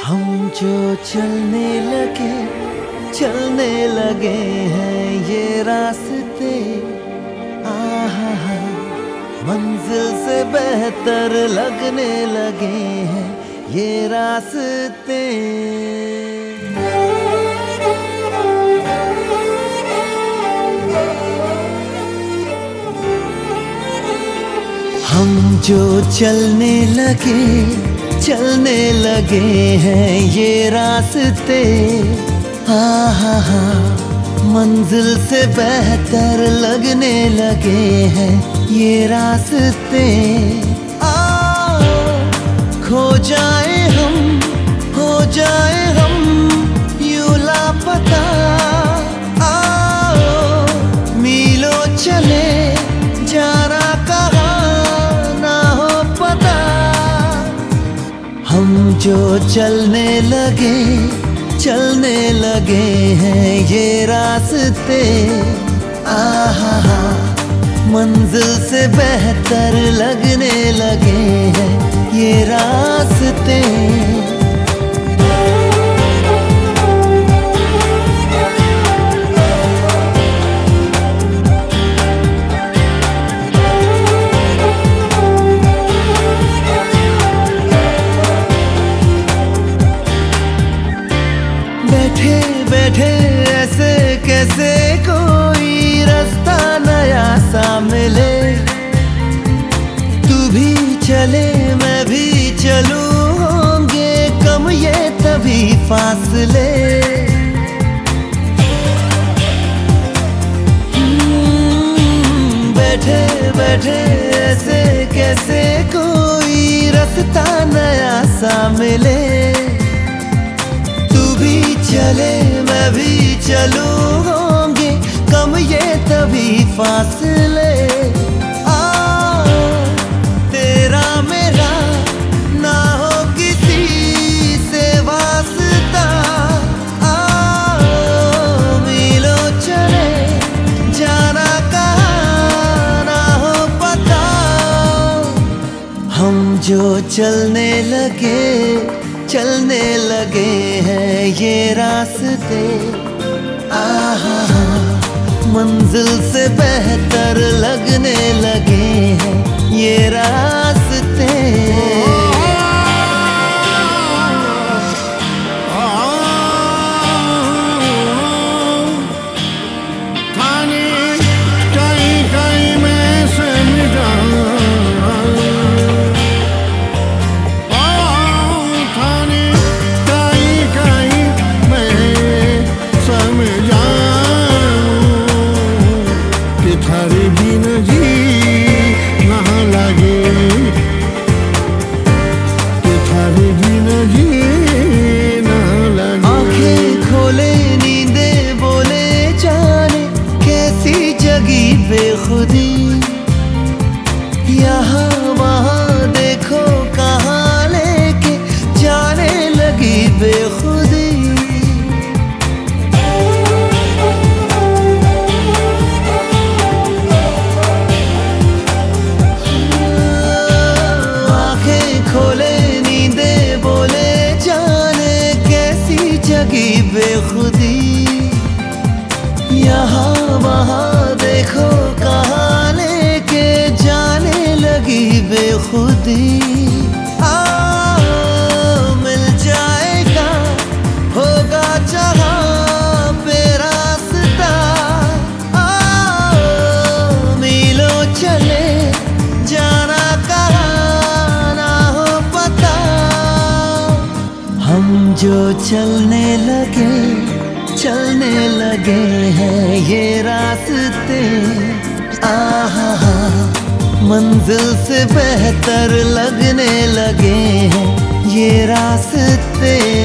हम जो चलने लगे हैं ये रास्ते, आहा, मंजिल से बेहतर लगने लगे हैं ये रास्ते। हम जो चलने लगे हैं ये रास्ते, आहा, मंजिल से बेहतर लगने लगे हैं ये रास्ते। खो जाए हम, हो जाए हम यूं लापता, मीलों चले जाना कहाँ ना हो पता। हम जो चलने लगे हैं ये रास्ते, आहा, मंजिल से बेहतर लगने लगे हैं ये रास्ते। बैठे बैठे ऐसे कैसे कोई रास्ता नया सा मिले, तू भी चले मैं भी चलूं, होंगे कम ये तभी फासले। बैठे बैठे ऐसे कैसे कोई रास्ता नया सा मिले, चले मैं भी चलूं, होंगे कम ये तभी फासले। तेरा मेरा ना हो किसी से वास्ता, मीलों चले जाना कहाँ ना हो पता। हम जो चलने लगे हैं ये रास्ते, आहा, मंजिल से बेहतर लगने लगे हैं ये रास्ते। बेखुदी यहाँ वहाँ देखो कहाँ लेके जाने लगी बेखुदी। आंखें खोले नींदे बोले जाने कैसी जगी बेखुदी, यहाँ वहाँ देखो कहाँ लेके जाने लगी बेखुदी। मिल जाएगा होगा जहाँ पे रास्ता, मीलों चले जाना कहाँ ना हो पता। हम जो चलने लगे हैं ये रास्ते, आहा, मंजिल से बेहतर लगने लगे हैं ये रास्ते।